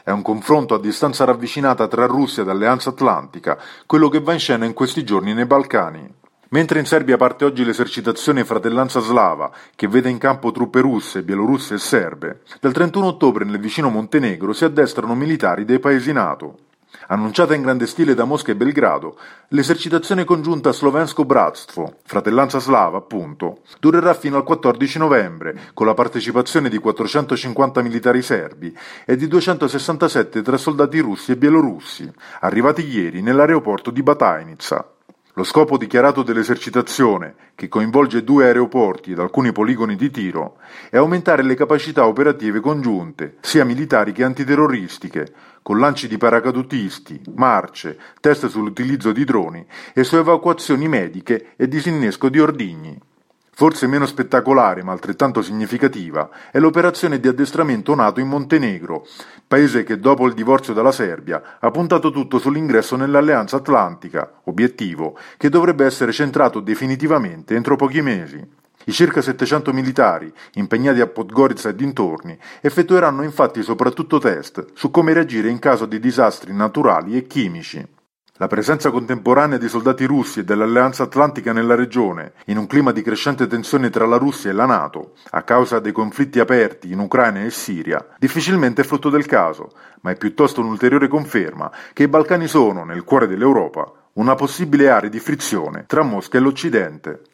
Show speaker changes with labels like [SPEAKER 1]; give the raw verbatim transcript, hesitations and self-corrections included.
[SPEAKER 1] È un confronto a distanza ravvicinata tra Russia ed Alleanza Atlantica, quello che va in scena in questi giorni nei Balcani. Mentre in Serbia parte oggi l'esercitazione Fratellanza Slava, che vede in campo truppe russe, bielorusse e serbe, dal trentuno ottobre nel vicino Montenegro si addestrano militari dei paesi NATO. Annunciata in grande stile da Mosca e Belgrado, l'esercitazione congiunta Slovensko Bratstvo, Fratellanza Slava appunto, durerà fino al quattordici novembre, con la partecipazione di quattrocentocinquanta militari serbi e di duecentosessantasette tra soldati russi e bielorussi, arrivati ieri nell'aeroporto di Batajnica. Lo scopo dichiarato dell'esercitazione, che coinvolge due aeroporti ed alcuni poligoni di tiro, è aumentare le capacità operative congiunte, sia militari che antiterroristiche, con lanci di paracadutisti, marce, test sull'utilizzo di droni e su evacuazioni mediche e disinnesco di ordigni. Forse meno spettacolare, ma altrettanto significativa, è l'operazione di addestramento NATO in Montenegro, paese che dopo il divorzio dalla Serbia ha puntato tutto sull'ingresso nell'Alleanza Atlantica, obiettivo che dovrebbe essere centrato definitivamente entro pochi mesi. I circa settecento militari, impegnati a Podgorica e dintorni, effettueranno infatti soprattutto test su come reagire in caso di disastri naturali e chimici. La presenza contemporanea di soldati russi e dell'Alleanza Atlantica nella regione, in un clima di crescente tensione tra la Russia e la NATO, a causa dei conflitti aperti in Ucraina e Siria, difficilmente è frutto del caso, ma è piuttosto un'ulteriore conferma che i Balcani sono, nel cuore dell'Europa, una possibile area di frizione tra Mosca e l'Occidente.